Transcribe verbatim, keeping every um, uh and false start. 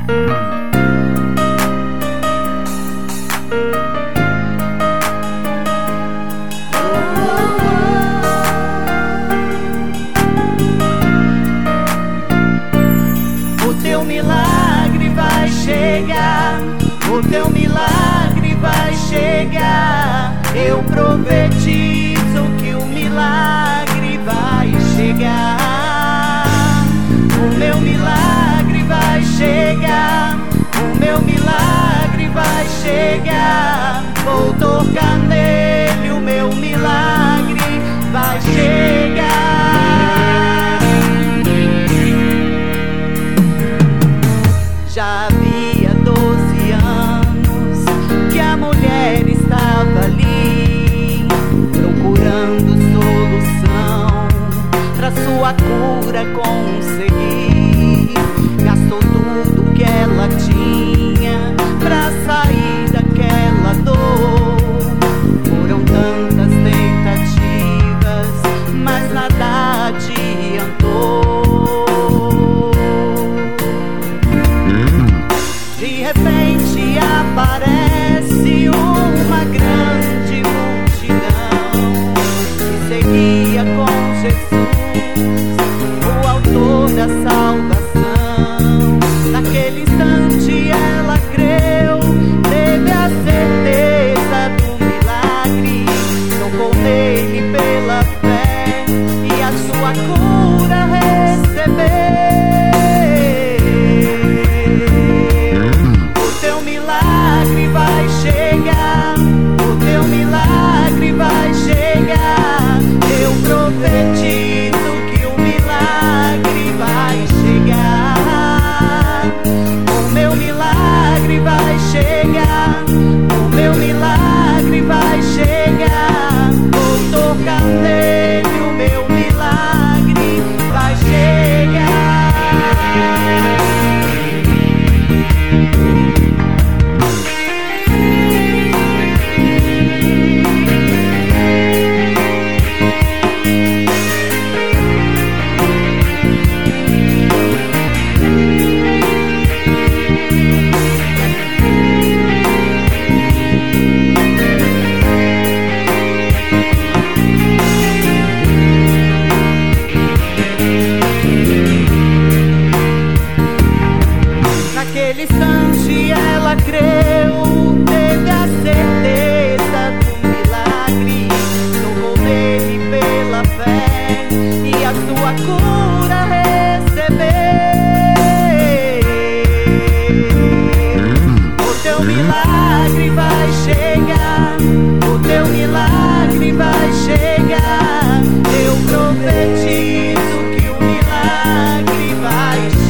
O teu milagre vai chegar, o teu milagre vai chegar. Eu profetizo que o milagre vai chegar. O meu milagre vai chegar, o meu milagre vai chegar. Vou tocar nele, o meu milagre vai chegar. Já havia doze anos que a mulher estava ali, procurando solução pra sua cura conseguir. Gastou tudo que ela tinha pra sair daquela dor. Foram tantas tentativas, mas nada adiantou. De repente aparece uma grande multidão que seguia com Jesus, o autor da salvação. Naquele instante ela creu, teve a certeza do milagre, tocou nele pela fé e a sua cura recebeu. Vai chegar, o teu milagre vai chegar. Eu profetizo que o milagre vai chegar. O meu milagre vai chegar, o meu milagre vai chegar. Vou tocar nele, o meu milagre vai chegar. Naquele instante ela creu, teve a certeza do milagre, tocou nele pela fé e a sua cura recebeu. O teu milagre vai chegar, o teu milagre vai chegar. Eu profetizo que o milagre vai chegar.